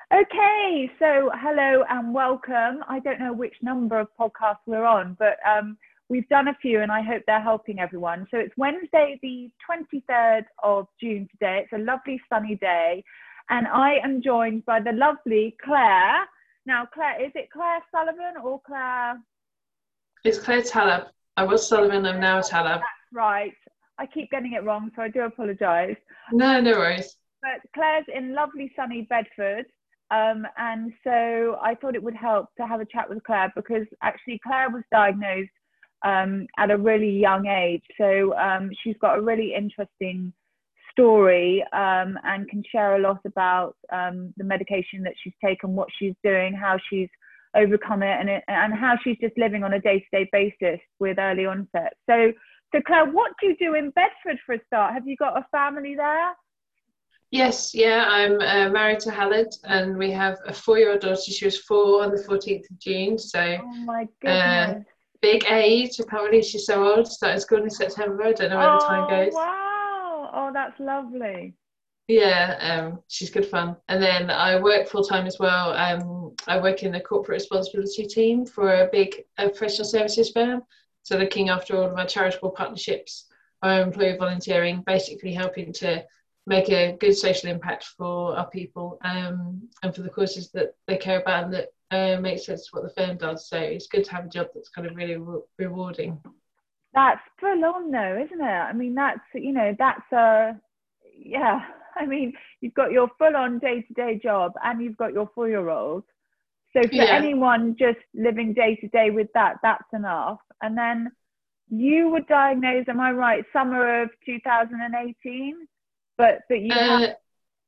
Okay, so hello and welcome. I don't know which number of podcasts we're on, but we've done a few and I hope they're helping everyone. So it's Wednesday, the 23rd of June today. It's a lovely sunny day, and I am joined by the lovely Claire. Now, Claire, is it Claire Sullivan or Claire? It's Claire Talab. I was Sullivan, I'm now Talab. Right. I keep getting it wrong, so I do apologise. No, no worries. But Claire's in lovely sunny Bedford. And so I thought it would help to have a chat with Claire because actually Claire was diagnosed at a really young age. So she's got a really interesting story and can share a lot about the medication that she's taken, what she's doing, how she's overcome it, and how she's just living on a day-to-day basis with early onset. So Claire, what do you do in Bedford for a start? Have you got a family there? Yes, yeah, I'm married to Halid and we have a 4-year-old daughter. She was 4 on the 14th of June, so Oh my uh, goodness. big age. I can't believe she's so old. Started school in September. I don't know where the time Oh goes. wow. Oh, that's lovely. Yeah, she's good fun. And then I work full time as well. I work in the corporate responsibility team for a big professional services firm. So looking after all of our charitable partnerships, our employee volunteering, basically helping to make a good social impact for our people and for the causes that they care about and that make sense to what the firm does. So it's good to have a job that's kind of really rewarding. That's full on though, isn't it? I mean, that's a, yeah. I mean, you've got your full on day-to-day job and you've got your 4-year-old. So for Yeah. anyone just living day to day with that, that's enough. And then you were diagnosed, am I right, summer of 2018? But you had Uh,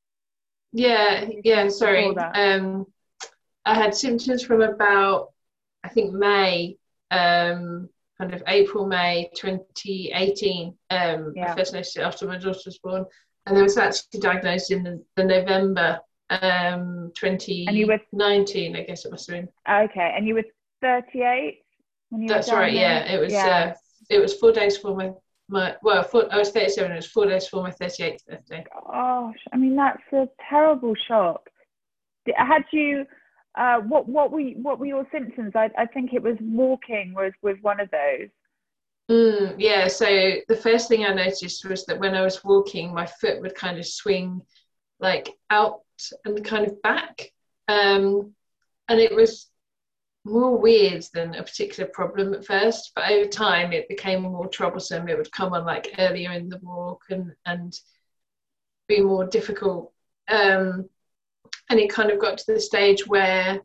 yeah, before sorry. that. I had symptoms from about, I think, May, kind of April, May 2018. I Yeah. first noticed it after my daughter was born. And I was actually diagnosed in the November And you were 2019, I guess it must have been. okay. And you were 38 when you were That's right, diagnosed? yeah. Yeah. It was 4 days for I was 37, it was 4 days for my 38th birthday. Gosh, I mean that's a terrible shock. Had you what were your symptoms? I think it was walking was one of those. Yeah, so the first thing I noticed was that when I was walking, my foot would kind of swing like out and kind of back. And it was more weird than a particular problem at first, but over time it became more troublesome. It would come on like earlier in the walk and be more difficult. And it kind of got to the stage where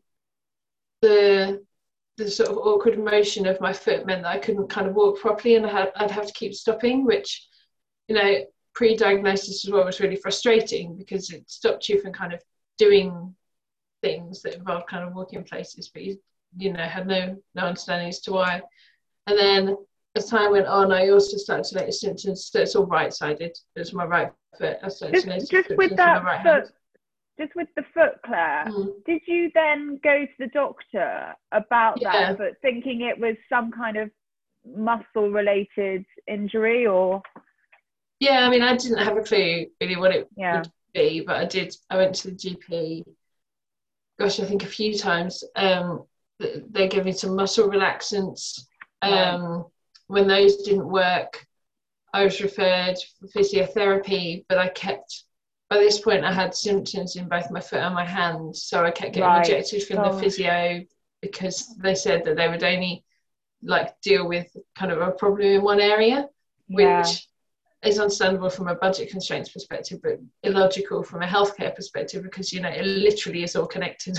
the the sort of awkward motion of my foot meant that I couldn't kind of walk properly and I'd have to keep stopping, which, you know, pre-diagnosis as well was really frustrating because it stopped you from kind of doing things that involved kind of walking places, but you had no understanding as to why. And then as time went on, I also started to notice symptoms. So it's all right-sided. It's my right foot. I started Just to notice just with symptoms in my that right hand. foot just with the foot, Claire, Mm. did you then go to the doctor about that Yeah, foot, thinking it was some kind of muscle related injury or yeah. I mean, I didn't have a clue really what it yeah, would be, but I did. I went to the GP. Gosh, I think a few times. They gave me some muscle relaxants. right, Um, when those didn't work, I was referred for physiotherapy, but by this point, I had symptoms in both my foot and my hand. So I kept getting right. rejected from the Gosh, physio because they said that they would only like deal with kind of a problem in one area, yeah, which is understandable from a budget constraints perspective, but illogical from a healthcare perspective because, it literally is all connected.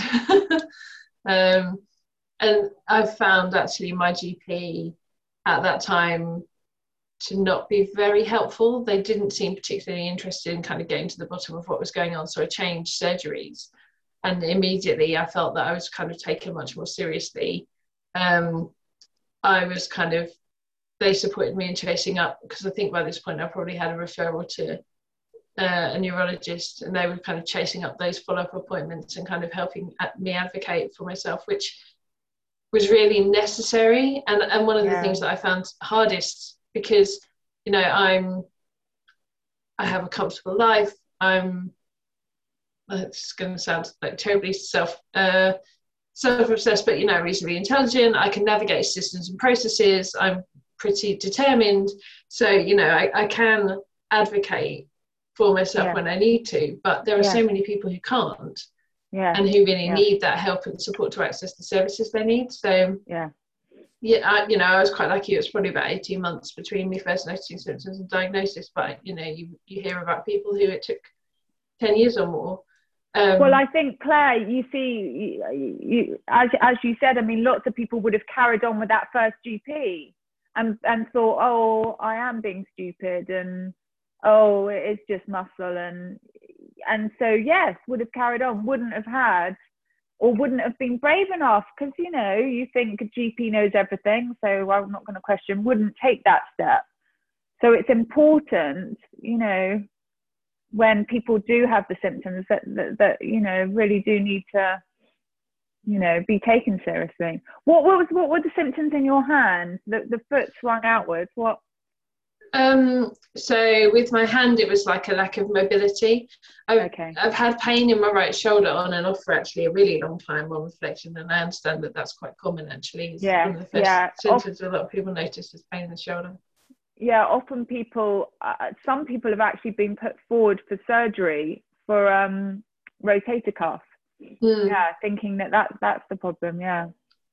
um, and I've found actually my GP at that time to not be very helpful. They didn't seem particularly interested in kind of getting to the bottom of what was going on. So I changed surgeries. And immediately I felt that I was kind of taken much more seriously. Um, I was kind of, they supported me in chasing up because I think by this point I probably had a referral to a neurologist and they were kind of chasing up those follow-up appointments and kind of helping me advocate for myself, which was really necessary and one of the yeah, things that I found hardest because I have a comfortable life. I'm it's going to sound like terribly self-obsessed, but, you know, reasonably intelligent. I can navigate systems and processes. I'm pretty determined. So, you know, I can advocate for myself when I need to, but there are so many people who can't. And who really need that help and support to access the services they need. So I was quite lucky. It was probably about 18 months between me first noticing symptoms and diagnosis, but you know, you hear about people who it took 10 years or more. Well, I think, Claire, you see, as you said, I mean, lots of people would have carried on with that first GP and thought, oh, I am being stupid, and oh, it's just muscle, and so yes, would have carried on, wouldn't have had, or wouldn't have been brave enough, because, you know, you think a GP knows everything, so I'm not going to question, wouldn't take that step. So it's important, you know, when people do have the symptoms that you know, really do need to, you know, be taken seriously. What were the symptoms in your hand? The foot swung outwards. What? So with my hand, it was like a lack of mobility. I've had pain in my right shoulder on and off for actually a really long time on reflection, and I understand that that's quite common actually. One of the first symptoms a lot of people notice is pain in the shoulder. Yeah, often people, some people have actually been put forward for surgery for rotator cuff. Yeah, thinking that's the problem. Yeah.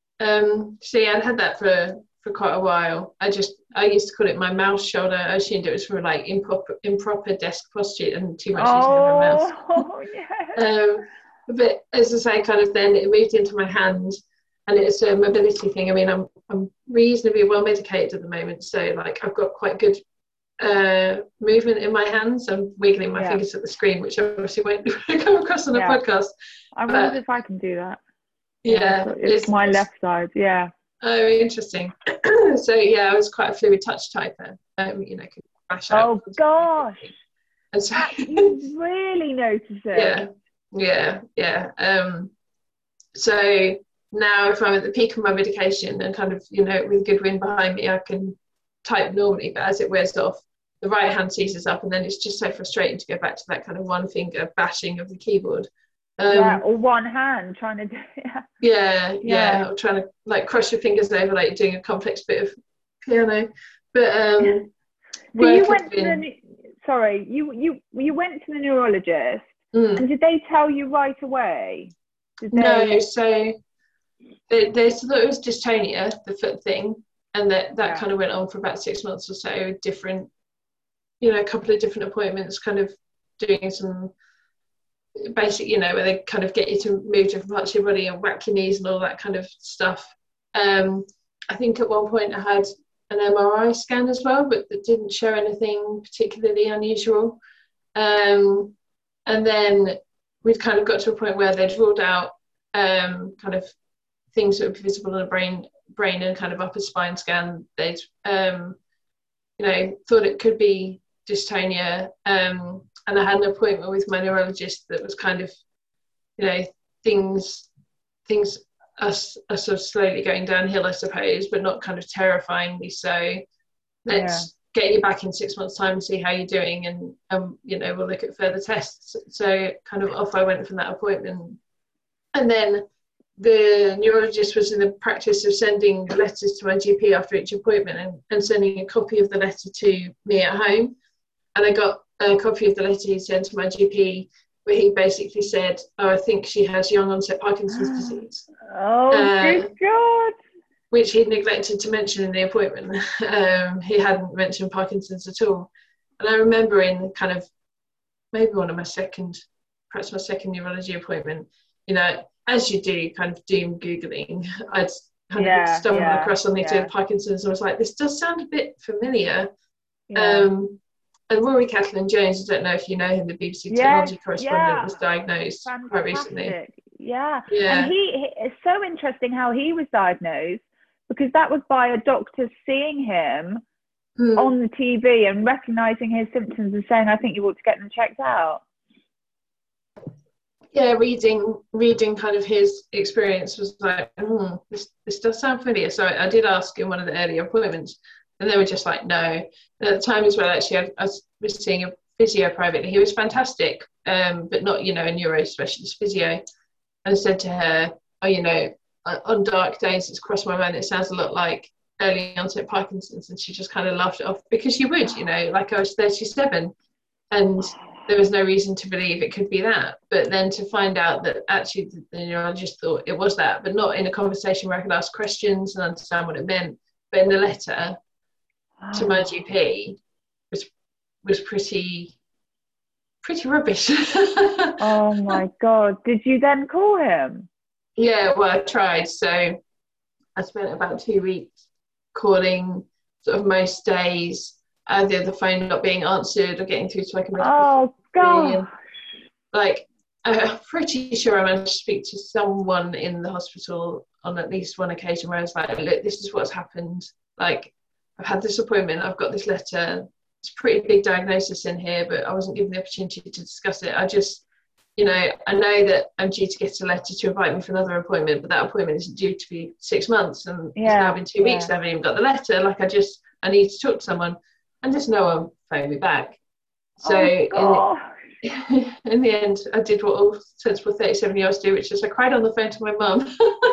So yeah, I'd had that for quite a while. I used to call it my mouse shoulder. I assumed it was for like improper desk posture and too much eating of a mouse. Oh, yeah. But as I say, kind of then it moved into my hand, and it's a mobility thing. I mean, I'm reasonably well medicated at the moment, so like I've got quite good movement in my hands. I'm wiggling my fingers at the screen, which obviously won't come across on a podcast. I wonder if I can do that. Yeah, it's my left side. Yeah. Oh, interesting. So yeah, I was quite a fluid touch typer. You know, could crash out. Oh gosh. And so you really notice it. Yeah. So now if I'm at the peak of my medication and kind of, you know, with good wind behind me, I can type normally, but as it wears off, the right hand seizes up, and then it's just so frustrating to go back to that kind of one finger bashing of the keyboard. Or one hand trying to do yeah, or trying to like cross your fingers over like doing a complex bit of piano. But so you went to you went to the neurologist, and did they tell you right away? No, so they thought it was dystonia, the foot thing, and that kind of went on for about 6 months or so, different, you know, a couple of different appointments, kind of doing some basic, you know, where they kind of get you to move different parts of your body and whack your knees and all that kind of stuff. I think at one point I had an MRI scan as well, but that didn't show anything particularly unusual. And then we'd kind of got to a point where they'd ruled out kind of things that would be visible in a brain and kind of upper spine scan. They'd you know, thought it could be dystonia, and I had an appointment with my neurologist that was kind of, you know, things are sort of slowly going downhill, I suppose, but not kind of terrifyingly so. Let's get you back in 6 months' time and see how you're doing, and you know, we'll look at further tests. So kind of off I went from that appointment. And then the neurologist was in the practice of sending letters to my GP after each appointment and sending a copy of the letter to me at home. And I got a copy of the letter he sent to my GP, where he basically said, oh, I think she has young onset Parkinson's disease. Oh, good God. Which he'd neglected to mention in the appointment. He hadn't mentioned Parkinson's at all. And I remember in kind of maybe perhaps my second neurology appointment, you know, as you do, kind of doom Googling, I'd kind of stumbled across something to Parkinson's, and I was like, this does sound a bit familiar. And Rory Catalan-Jones, I don't know if you know him, the BBC technology correspondent, was diagnosed quite recently. Yeah. And it's so interesting how he was diagnosed, because that was by a doctor seeing him on the TV and recognising his symptoms and saying, I think you ought to get them checked out. Yeah, reading kind of his experience was like, this does sound familiar. So I did ask in one of the earlier appointments, and they were just like, no. And at the time as well, actually, I was seeing a physio privately. He was fantastic, but not, you know, a neuro specialist physio. And said to her, oh, you know, on dark days, it's crossed my mind, it sounds a lot like early onset Parkinson's. And she just kind of laughed it off, because she would, you know, like I was 37 and there was no reason to believe it could be that. But then to find out that actually the neurologist thought it was that, but not in a conversation where I could ask questions and understand what it meant, but in the letter to my GP was pretty rubbish. Oh my God. Did you then call him? Yeah, well, I tried. So I spent about 2 weeks calling sort of most days, either the phone not being answered or getting through to like a medical Oh God. and, like, I'm pretty sure I managed to speak to someone in the hospital on at least one occasion where I was like, look, this is what's happened. Like, I've had this appointment, I've got this letter. It's a pretty big diagnosis in here, but I wasn't given the opportunity to discuss it. I just, you know, I know that I'm due to get a letter to invite me for another appointment, but that appointment isn't due to be 6 months, and it's now been 2 weeks. I haven't even got the letter. Like, I need to talk to someone, and just no one phoned me back. So in the end, I did what all sensible 37-year-olds do, which is I cried on the phone to my mum.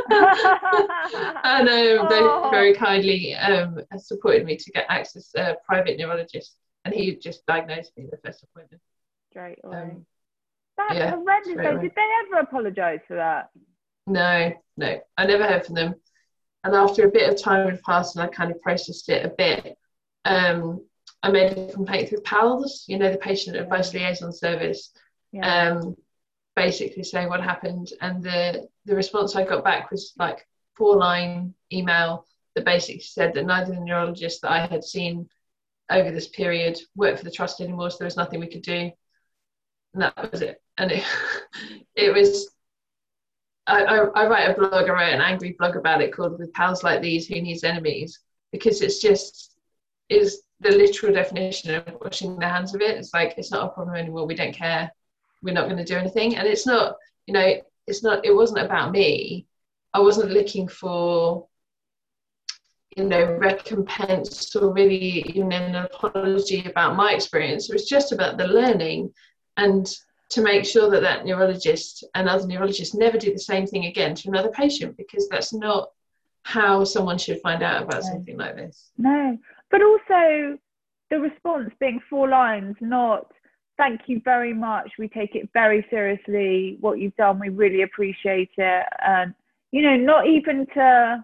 And they very kindly supported me to get access to a private neurologist, and he just diagnosed me the first appointment. Straight away. That's horrendous. Did they ever apologise for that? No, I never heard from them. And after a bit of time had passed and I kind of processed it a bit, I made a complaint through PALS, you know, the Patient Advice Liaison Service, basically saying what happened. And the response I got back was like 4-line email that basically said that neither the neurologist that I had seen over this period worked for the trust anymore, so there was nothing we could do. And that was it. And it was, I write a blog, I wrote an angry blog about it called With Pals Like These, Who Needs Enemies? Because it's the literal definition of washing their hands of it. It's like, it's not a problem anymore, we don't care, we're not going to do anything. And it's not, you know, it wasn't about me. I wasn't looking for, you know, recompense or really even an apology about my experience. It was just about the learning, and to make sure that neurologist and other neurologists never do the same thing again to another patient, because that's not how someone should find out about something like this. No, but also the response being 4 lines, not thank you very much, we take it very seriously, what you've done, we really appreciate it. And, you know, not even to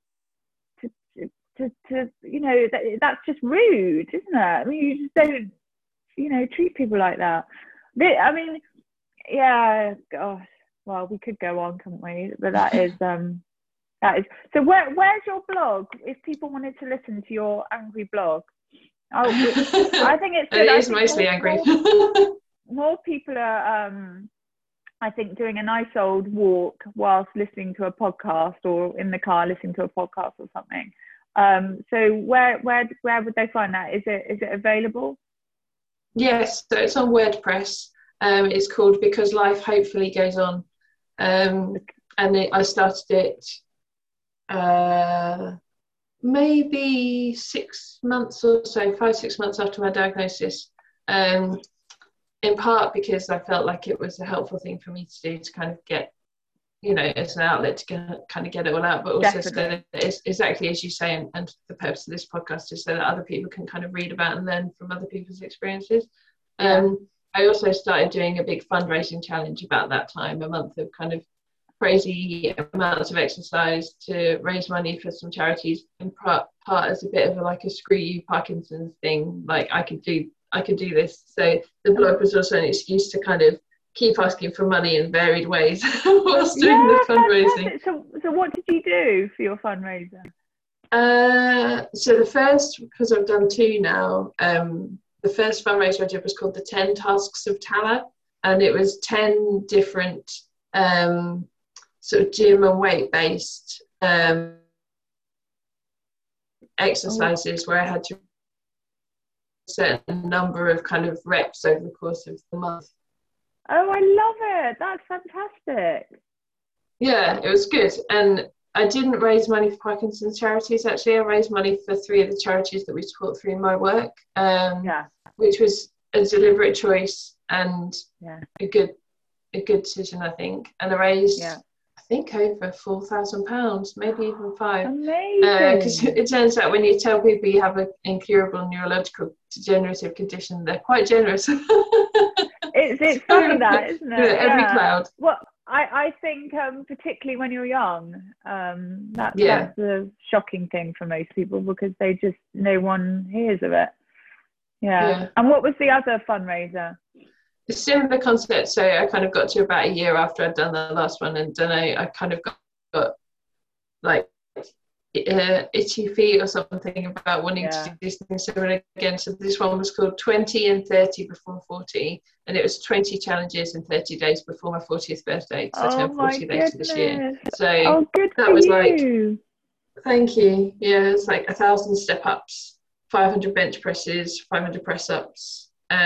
you know, that's just rude, isn't it? I mean, you just don't, you know, treat people like that. I mean, yeah, gosh, well, we could go on, couldn't we? But that is so where's your blog if people wanted to listen to your angry blog? I think it's good. It is mostly angry. More people are I think doing a nice old walk whilst listening to a podcast, or in the car listening to a podcast or something. So where would they find that? Is it available? Yes, so it's on WordPress. It's called Because Life Hopefully Goes On. And I started it maybe 6 months or so, 5-6 months after my diagnosis. In part because I felt like it was a helpful thing for me to do, to kind of get, you know, as an outlet to kind of get it all out, but also so that it's exactly as you say, and the purpose of this podcast is so that other people can kind of read about and learn from other people's experiences. I also started doing a big fundraising challenge about that time, a month of kind of crazy amounts of exercise to raise money for some charities, in part as a bit of a screw you Parkinson's thing, like I could do this. So the blog was also an excuse to kind of keep asking for money in varied ways whilst doing the fundraising. So what did you do for your fundraiser? So the first, because I've done 2 now, the first fundraiser I did was called the 10 Tasks of Tala, and it was 10 different sort of gym and weight based exercises where I had to certain number of kind of reps over the course of the month. Oh, I love it. That's fantastic. Yeah, it was good. And I didn't raise money for Parkinson's charities, actually. I raised money for 3 of the charities that we support through my work, which was a deliberate choice and Yeah. a good decision, I think. And I raised, Yeah. I think, over £4,000, maybe even five. Because Amazing. it turns out when you tell people you have an incurable neurological degenerative condition, they're quite generous. It's funny that, isn't it? Every cloud. Well, I think particularly when you're young, that's the shocking thing for most people, because no one hears of it. Yeah. And what was the other fundraiser? A similar concept. So I kind of got to about a year after I'd done the last one, and then I kind of got like itchy feet or something about wanting to do something similar again. So this one was called 20 and 30 before 40, and it was 20 challenges in 30 days before my 40th birthday, because I turned 40 later this year. So that was you. Like, thank you. Yeah, it's like 1,000 step ups, 500 bench presses, 500 press ups.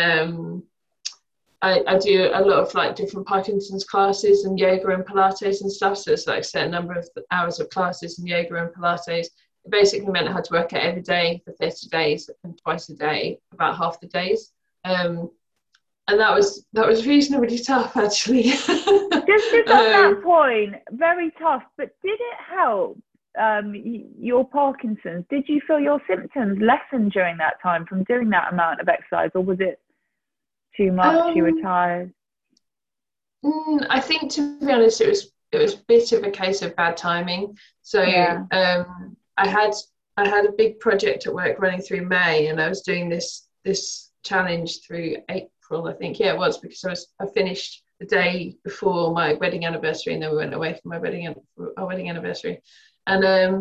I do a lot of like different Parkinson's classes and yoga and Pilates and stuff. So it's like a certain number of hours of classes and yoga and Pilates. It basically meant I had to work out every day for 30 days and twice a day, about half the days. And that was reasonably tough, actually. Just on that point, very tough. But did it help your Parkinson's? Did you feel your symptoms lessened during that time from doing that amount of exercise, or was it too much? You were tired? I think, to be honest, it was a bit of a case of bad timing. So I had a big project at work running through May, and I was doing this challenge through April, I think. Yeah, it was, because I finished the day before my wedding anniversary, and then we went away for our wedding anniversary. And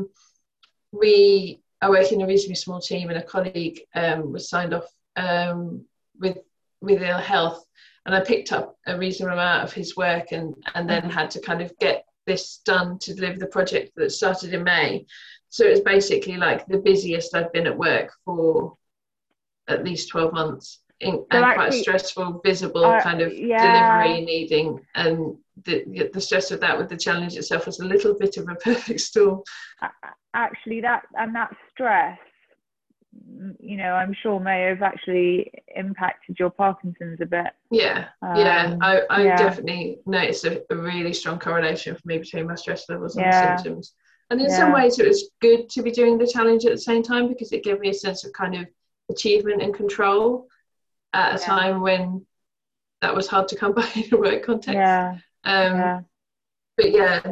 I work in a reasonably small team, and a colleague was signed off with ill health, and I picked up a reasonable amount of his work, and then had to kind of get this done to deliver the project that started in May. So it was basically like the busiest I've been at work for at least 12 months, and quite a stressful, visible kind of delivery needing, and the stress of that with the challenge itself was a little bit of a perfect storm. Actually, that stress, I'm sure may have actually impacted your Parkinson's a bit. I definitely noticed a really strong correlation for me between my stress levels and the symptoms. And in some ways it was good to be doing the challenge at the same time, because it gave me a sense of kind of achievement and control at a time when that was hard to come by in a work context. But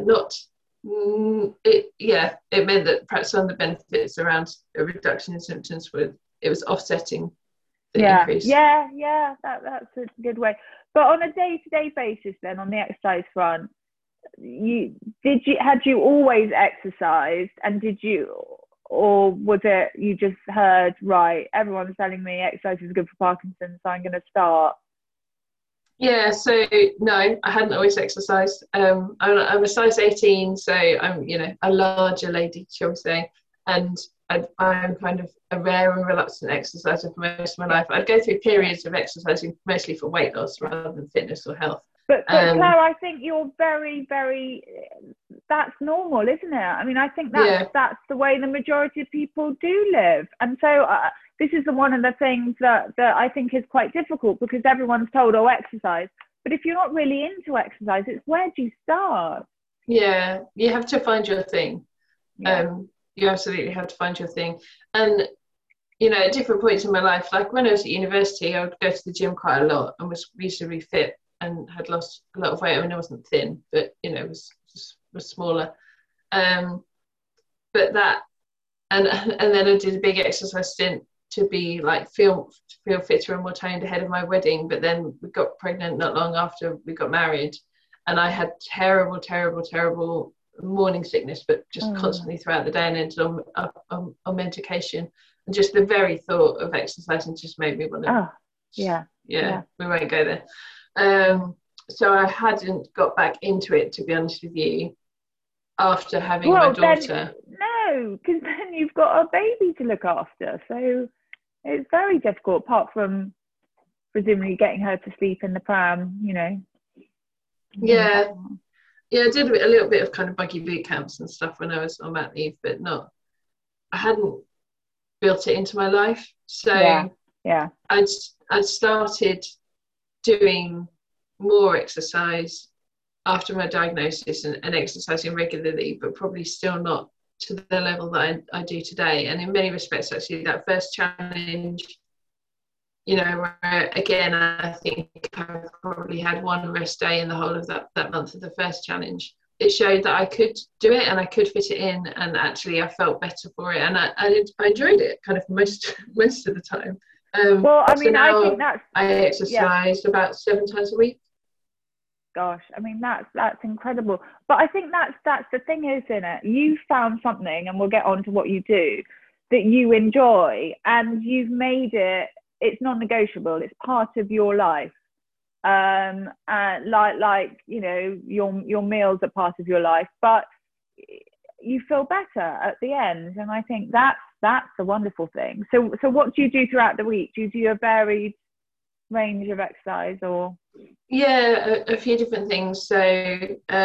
it meant that perhaps some of the benefits around a reduction in symptoms it was offsetting the increase. That's a good way. But on a day-to-day basis, then, on the exercise front, had you always exercised, and or was it you just heard, right, everyone's telling me exercise is good for Parkinson's, so I'm going to start? Yeah, so no, I hadn't always exercised. I'm a size 18, so I'm, a larger lady, shall we say, and I'm kind of a rare and reluctant exerciser for most of my life. I'd go through periods of exercising mostly for weight loss rather than fitness or health. But Claire, I think you're very, very, that's normal, isn't it? I mean, I think that's the way the majority of people do live. And so this is one of the things that I think is quite difficult, because everyone's told, exercise. But if you're not really into exercise, it's where do you start? Yeah, you have to find your thing. You absolutely have to find your thing. And, at different points in my life, like when I was at university, I would go to the gym quite a lot and was reasonably fit and had lost a lot of weight. I mean, I wasn't thin, but, was smaller. But that, and then I did a big exercise stint to be like feel fitter and more toned ahead of my wedding. But then we got pregnant not long after we got married, and I had terrible morning sickness, but just constantly throughout the day, and ended on medication. And just the very thought of exercising just made me want to. We won't go there. So I hadn't got back into it, to be honest with you, after having my daughter. No, because then you've got a baby to look after, so it's very difficult, apart from presumably getting her to sleep in the pram, Yeah, I did a little bit of kind of buggy boot camps and stuff when I was on mat leave, but I hadn't built it into my life. So Yeah. I'd started doing more exercise after my diagnosis and exercising regularly, but probably still not to the level that I do today. And in many respects, actually, that first challenge, you know, where again, I think I probably had one rest day in the whole of that month of the first challenge. It showed that I could do it and I could fit it in, and actually I felt better for it, and I enjoyed it kind of most of the time. Well, I so mean, I now think I exercise about 7 times a week. Gosh, I mean, that's incredible. But I think that's the thing, isn't it? You found something, and we'll get on to what you do, that you enjoy, and you've made it. It's non-negotiable. It's part of your life. Like you know, your meals are part of your life, but you feel better at the end, and I think that's a wonderful thing. So what do you do throughout the week? Do you do a varied range of exercise, or? Yeah, a few different things. So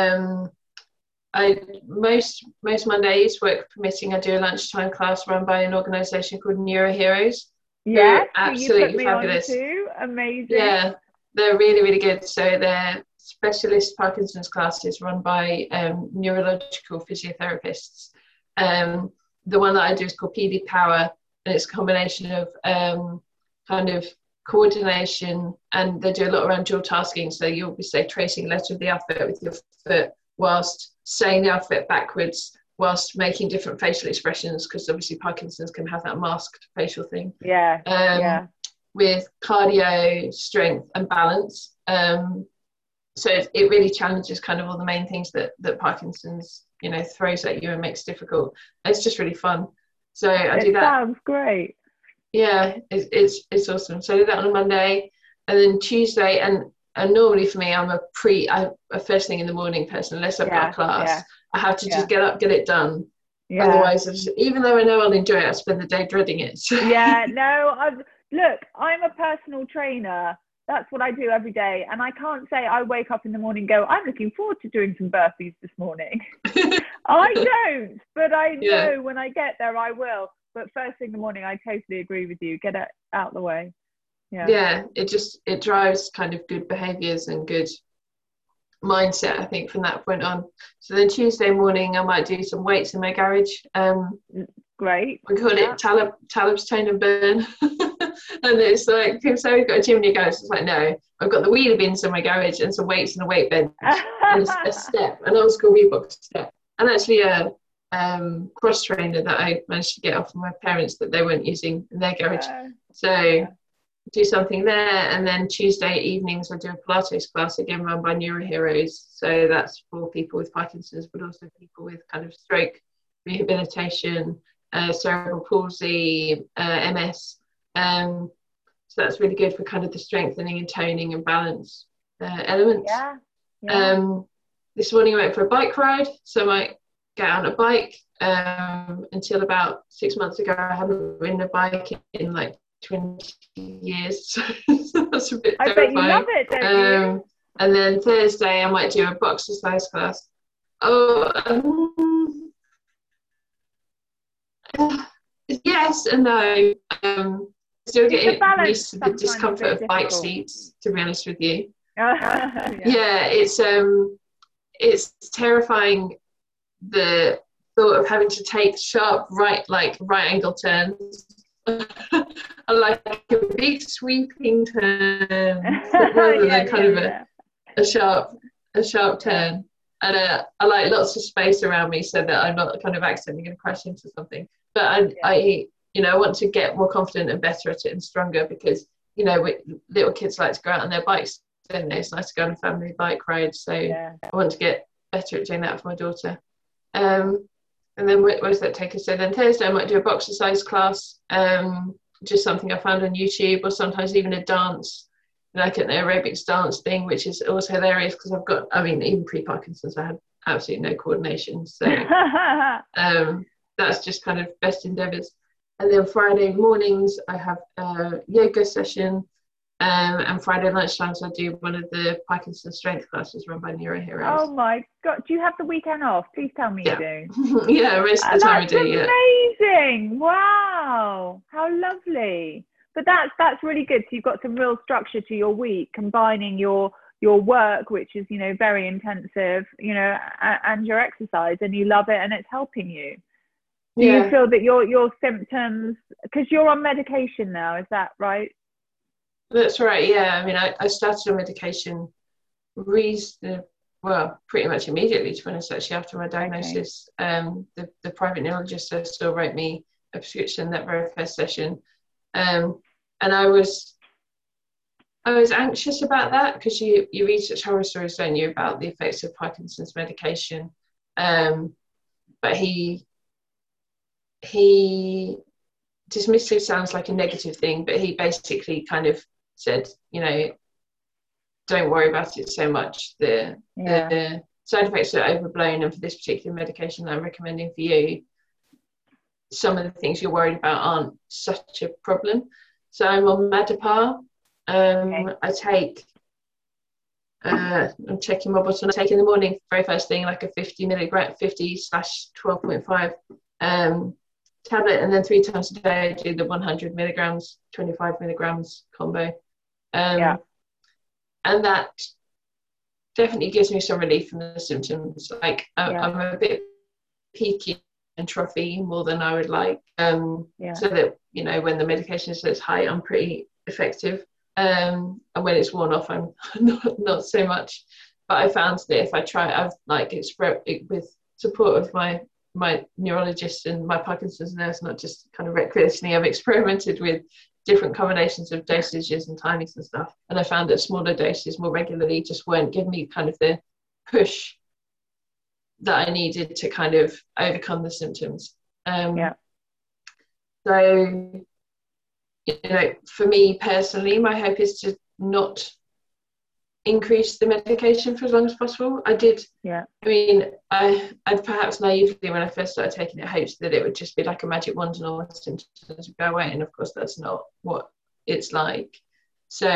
I most Mondays, work permitting, I do a lunchtime class run by an organisation called Neuroheroes. Yes, absolutely fabulous. Amazing. Yeah, they're really, really good. So they're specialist Parkinson's classes run by neurological physiotherapists. The one that I do is called PD Power, and it's a combination of kind of coordination, and they do a lot around dual tasking. So you'll be, say, tracing a letter of the alphabet with your foot whilst saying the alphabet backwards, whilst making different facial expressions, because obviously Parkinson's can have that masked facial thing. With cardio, strength and balance. So it really challenges kind of all the main things that Parkinson's, you know, throws at you and makes difficult. It's just really fun. So I do that. Sounds great. Yeah, it's awesome. So I do that on a Monday, and then Tuesday, and normally for me, I'm a first thing in the morning person, unless I've got a class. I have to just get up, get it done. Otherwise, even though I know I'll enjoy it, I spend the day dreading it. So. Look, I'm a personal trainer. That's what I do every day. And I can't say I wake up in the morning and go, I'm looking forward to doing some burpees this morning. I don't, but I know when I get there, I will. But first thing in the morning, I totally agree with you. Get it out of the way. Yeah, it drives kind of good behaviours and good mindset, I think, from that point on. So then Tuesday morning, I might do some weights in my garage. Great. We call it Taleb's Tone and Burn. And it's like, people say, we've got a gym in your garage. It's like, no, I've got the wheelie bins in my garage and some weights and a weight bench and a step, an old school Reebok step, and actually a cross trainer that I managed to get off from my parents that they weren't using in their garage. Do something there, and then Tuesday evenings I do a Pilates class, again run by Neuroheroes. So that's for people with Parkinson's, but also people with kind of stroke rehabilitation, cerebral palsy, MS. So that's really good for kind of the strengthening and toning and balance elements. This morning I went for a bike ride, so I might get on a bike. Until about 6 months ago, I hadn't ridden a bike in like 20 years. So that's a bit terrifying. I bet you love it, don't you? And then Thursday I might do a boxercise class. Yes and no. Still getting used to the discomfort of bike seats, to be honest with you. It's terrifying, the thought of having to take sharp right angle turns. I like a big sweeping turn rather than kind of a sharp turn. And I like lots of space around me so that I'm not kind of accidentally going to crash into something. But I want to get more confident and better at it and stronger, because, little kids like to go out on their bikes, don't they? It's nice to go on a family bike ride. So I want to get better at doing that for my daughter. And then where does that take us? So then Thursday I might do a boxercise class, just something I found on YouTube, or sometimes even a dance, like an aerobics dance thing, which is also hilarious because even pre-Parkinson's I had absolutely no coordination. So that's just kind of best endeavours. And then Friday mornings I have a yoga session, and Friday lunchtimes I do one of the Parkinson strength classes run by Neuroheroes. Oh my God, do you have the weekend off? Please tell me you do. Yeah, most of the time I do. That's amazing. Wow, how lovely. but that's really good. So you've got some real structure to your week, combining your work, which is, you know, very intensive, you know, and your exercise, and you love it and it's helping you. Do you feel that your symptoms, because you're on medication now, is that right? That's right, yeah. I mean, I started on medication pretty much immediately, to be honest, actually, after my diagnosis. Okay. The private neurologist still wrote me a prescription that very first session. And I was anxious about that, because you read such horror stories, don't you, about the effects of Parkinson's medication. But he dismissive sounds like a negative thing, but he basically kind of said, you know, don't worry about it so much. The side effects are overblown, and for this particular medication that I'm recommending for you, some of the things you're worried about aren't such a problem. So I'm on Madapar. I take, I'm checking my bottle, I take in the morning, very first thing, like a 50/12.5 tablet, and then 3 times a day I do the 100 milligrams, 25 milligrams combo. And that definitely gives me some relief from the symptoms. Like I'm a bit peaky and trophy more than I would like, so that, you know, when the medication is at its height, I'm pretty effective, and when it's worn off, I'm not so much. But I found that if I try, I've like with support of my neurologist and my Parkinson's nurse, not just kind of recreationally, I've experimented with different combinations of dosages and timings and stuff, and I found that smaller doses more regularly just weren't giving me kind of the push that I needed to kind of overcome the symptoms. So, you know, for me personally, my hope is to not increase the medication for as long as possible. I mean, I perhaps naively, when I first started taking it, hoped that it would just be like a magic wand and all my symptoms would go away, and of course that's not what it's like. So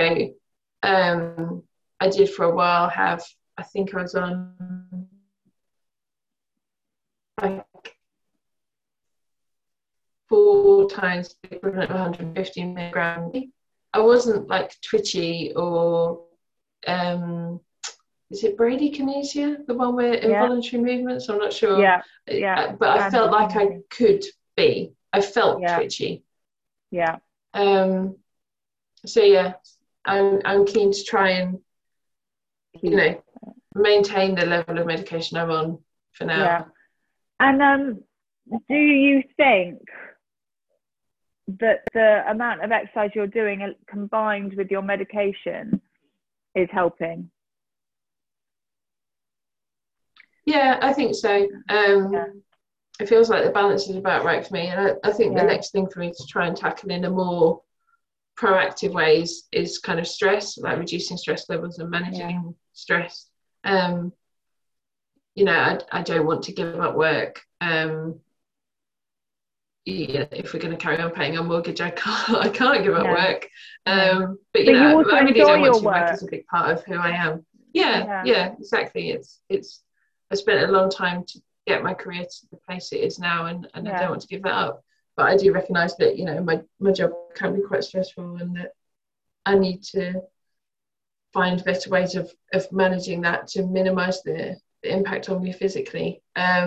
I did for a while have, I think I was on like 4 times the equivalent of 150 milligrams. I wasn't like twitchy or is it bradykinesia, the one where involuntary movements? I'm not sure. But I felt like I could be. I felt twitchy. So yeah, I'm keen to try and, you know, maintain the level of medication I'm on for now. And do you think that the amount of exercise you're doing combined with your medication is helping? Yeah, I think so. It feels like the balance is about right for me, and I think the next thing for me to try and tackle in a more proactive ways is kind of stress, like reducing stress levels and managing stress. You know, I don't want to give up work. If we're going to carry on paying our mortgage, I can't give up work. But you know, I really don't want to. Work is a big part of who I am. Yeah, exactly. It's I spent a long time to get my career to the place it is now, and I don't want to give that up. But I do recognise that, you know, my job can be quite stressful, and that I need to find better ways of managing that to minimise the impact on me physically.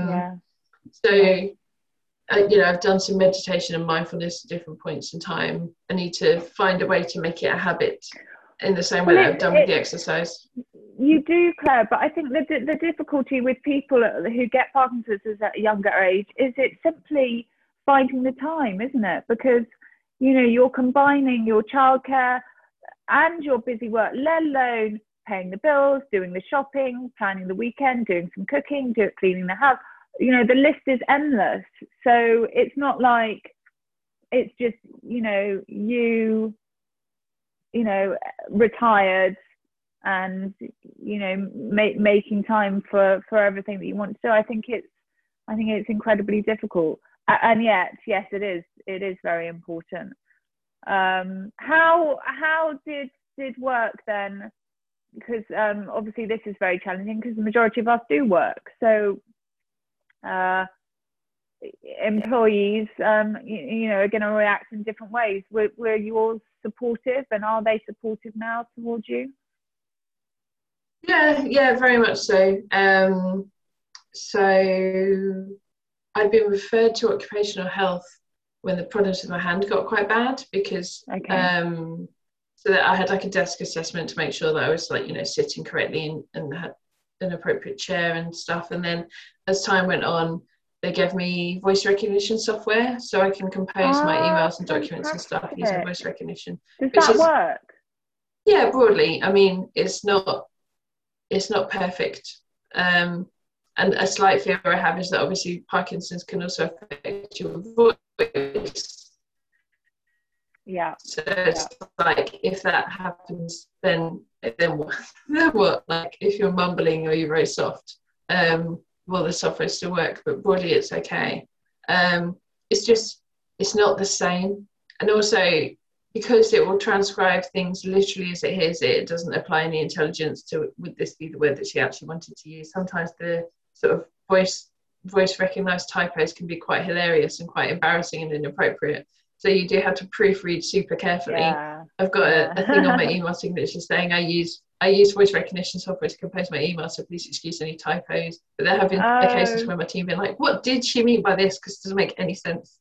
You know, I've done some meditation and mindfulness at different points in time. I need to find a way to make it a habit in the same way that I've done with the exercise. You do, Claire, but I think the difficulty with people who get Parkinson's at a younger age is it's simply finding the time, isn't it? Because, you know, you're combining your childcare and your busy work, let alone paying the bills, doing the shopping, planning the weekend, doing some cooking, cleaning the house. You know, the list is endless. So it's not like it's just, you know, retired and, you know, making time for everything that you want to do. I think it's incredibly difficult. And yet, yes, it is very important. How did work then? Because obviously this is very challenging because the majority of us do work. So employees, are going to react in different ways. Were you all supportive, and are they supportive now towards you? Yeah, very much so. So I'd been referred to occupational health when the problems with my hand got quite bad, because so that I had like a desk assessment to make sure that I was like, sitting correctly and had an appropriate chair and stuff. And then as time went on, they gave me voice recognition software so I can compose my emails and documents and stuff using voice recognition. Does that work? Yeah, broadly. I mean, it's not perfect. And a slight fear I have is that obviously Parkinson's can also affect your voice. Yeah. So it's like, if that happens, then what? Like, if you're mumbling or you're very soft, the software still work, but broadly it's okay. It's not the same, and also because it will transcribe things literally as it hears it. It doesn't apply any intelligence to, would this be the word that she actually wanted to use? Sometimes the sort of voice recognized typos can be quite hilarious and quite embarrassing and inappropriate. So you do have to proofread super carefully. Yeah. I've got a thing on my email signature saying I use voice recognition software to compose my email, so please excuse any typos. But there have been occasions where my team been like, what did she mean by this? Because it doesn't make any sense.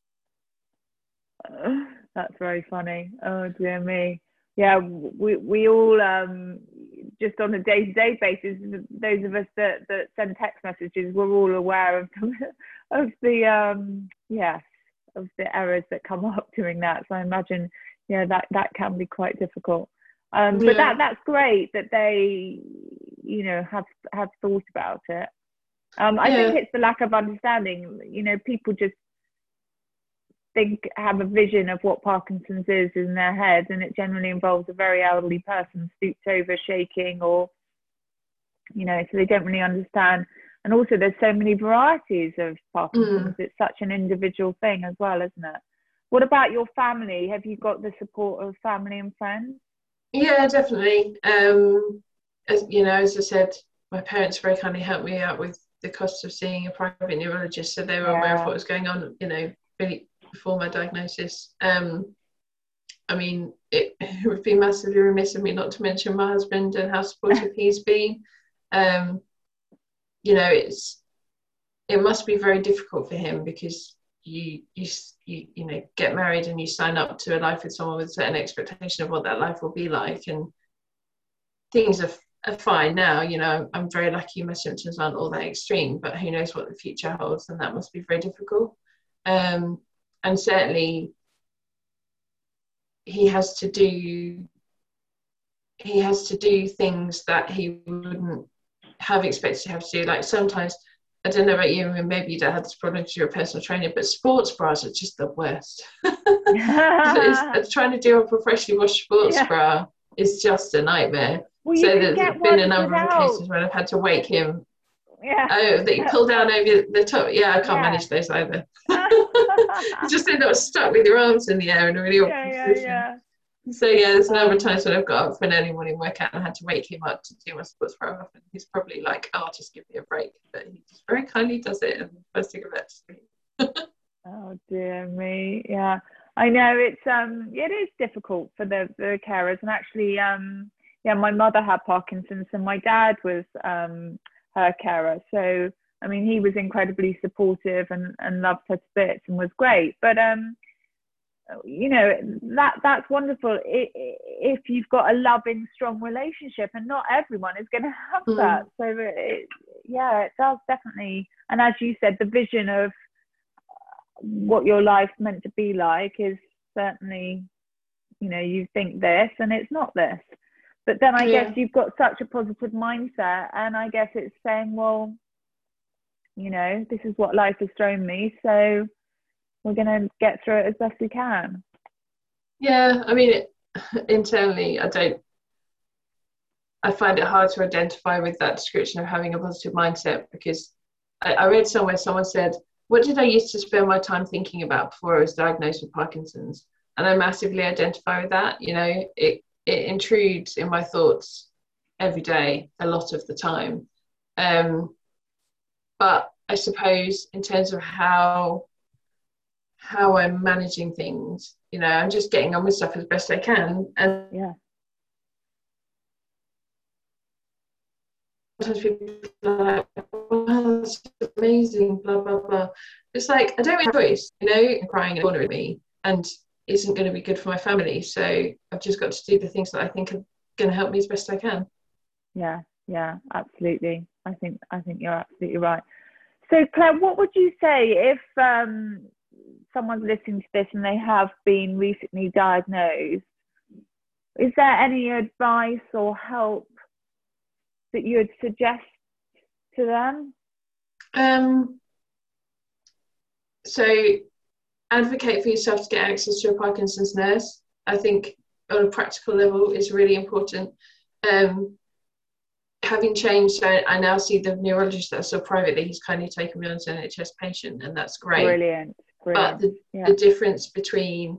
That's very funny. Oh dear me. Yeah, we all just on a day-to-day basis, those of us that send text messages, we're all aware of the of the errors that come up doing that. So I imagine that can be quite difficult. But that's great that they have thought about it. I think it's the lack of understanding. People just have a vision of what Parkinson's is in their head, and it generally involves a very elderly person stooped over shaking, or so they don't really understand. And also there's so many varieties of Parkinson's. It's such an individual thing as well, isn't it? What about your family? Have you got the support of family and friends? Yeah, definitely. As I said, my parents very kindly helped me out with the cost of seeing a private neurologist, so they were aware of what was going on, really before my diagnosis. I mean, it would be massively remiss of me not to mention my husband and how supportive he's been. It must be very difficult for him, because you get married and you sign up to a life with someone with a certain expectation of what that life will be like, and things are fine now. I'm very lucky my symptoms aren't all that extreme, but who knows what the future holds, and that must be very difficult. And certainly he has to do things that he wouldn't have expected to have to do. Like, sometimes, I don't know about you, and maybe you don't have this problem because you're a personal trainer, but sports bras are just the worst. It's trying to do a professionally washed sports bra is just a nightmare. Well, so there's been a number of cases when I've had to wake him. That you pull down over the top. I can't manage those either. You just end up stuck with your arms in the air in a really awkward position. So there's a number of times when I've got up for an early morning workout and I had to wake him up to do my sports bra off, and he's probably like, "Oh, just give me a break," but he just very kindly does it, and first thing about to sleep. Oh dear me. Yeah, I know it is difficult for the carers, and actually my mother had Parkinson's and my dad was her carer, so I mean he was incredibly supportive and loved her to bits and was great, but that's wonderful if you've got a loving, strong relationship, and not everyone is going to have that. So it does definitely. And as you said, the vision of what your life's meant to be like is certainly, you think this and it's not this, but then I guess you've got such a positive mindset, and I guess it's saying, well, this is what life has thrown me, so we're going to get through it as best we can. I mean, internally, I find it hard to identify with that description of having a positive mindset, because I read somewhere someone said, what did I used to spend my time thinking about before I was diagnosed with Parkinson's? And I massively identify with that. It intrudes in my thoughts every day, a lot of the time. But I suppose in terms of how how I'm managing things. You know, I'm just getting on with stuff as best I can. And Yeah. sometimes people are like, wow, that's amazing, blah, blah, blah. It's like, I don't have a choice, you know, and crying in the corner with me and isn't going to be good for my family. So I've just got to do the things that I think are going to help me as best I can. Yeah, yeah, absolutely. I think you're absolutely right. So Claire, what would you say if someone's listening to this and they have been recently diagnosed? Is there any advice or help that you would suggest to them? So advocate for yourself to get access to a Parkinson's nurse. I think on a practical level is really important. Having changed, so I now see the neurologist that I saw privately. He's kindly taken me on as an NHS patient, and that's great. Brilliant. But the difference between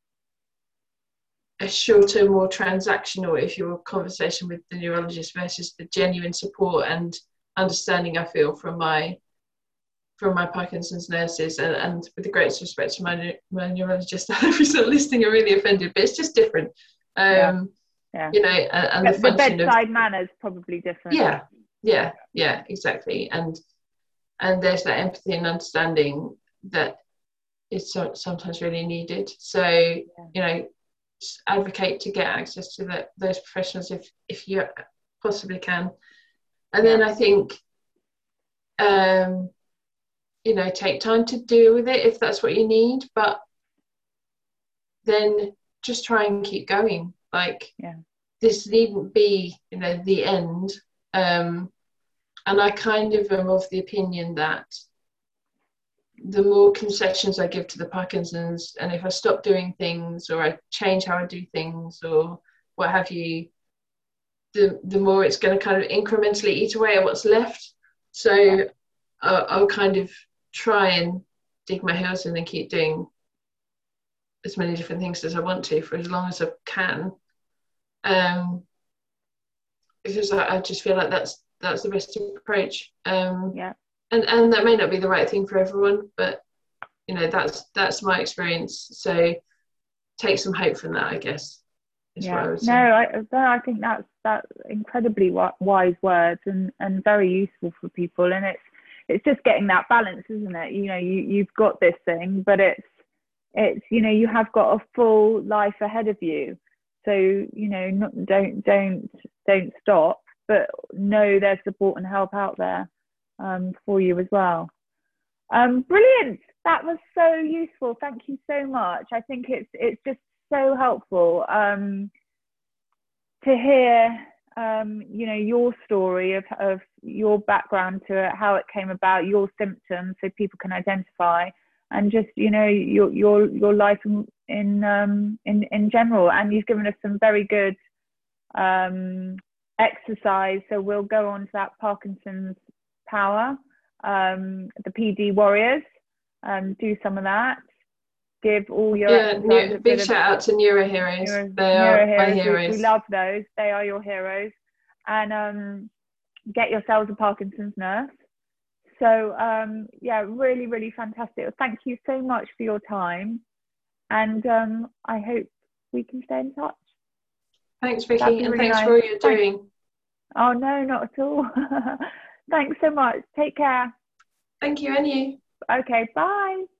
a shorter, more transactional, if you're conversation with the neurologist versus the genuine support and understanding I feel from my Parkinson's nurses, and with the greatest respect to my neurologist, if you're not listening, I'm really offended, but it's just different. You know, and the function the bedside manner is probably different. Yeah, exactly. And there's that empathy and understanding that is sometimes really needed. So, you know, advocate to get access to those professionals if you possibly can. And then I think, you know, take time to deal with it if that's what you need, but then just try and keep going. Like, this needn't be, you know, the end. And I kind of am of the opinion that the more concessions I give to the Parkinson's, and if I stop doing things or I change how I do things or what have you, the more it's going to kind of incrementally eat away at what's left. So I'll kind of try and dig my heels in and keep doing as many different things as I want to for as long as I can, because I just feel like that's the best approach. And that may not be the right thing for everyone, but you know, that's my experience. So take some hope from that, I guess. What I would say. I think that's incredibly wise words and very useful for people. And it's just getting that balance, isn't it? You know, you've got this thing, but it's you know, you have got a full life ahead of you. So, you know, don't stop, but know there's support and help out there for you as well. Brilliant. That was so useful. Thank you so much. I think it's just so helpful to hear you know, your story of your background to it, how it came about, your symptoms, so people can identify, and just, you know, your life in general. And you've given us some very good exercise. So we'll go on to that Parkinson's Power, the PD Warriors, do some of that. Give all your big shout out to Neuro Heroes. They are my heroes. We love those. They are your heroes. And get yourselves a Parkinson's nurse. So really, really fantastic. Thank you so much for your time, and I hope we can stay in touch. Thanks, Vicky, and thanks for all you're doing. Oh no, not at all. Thanks so much. Take care. Thank you, and you. Okay, bye.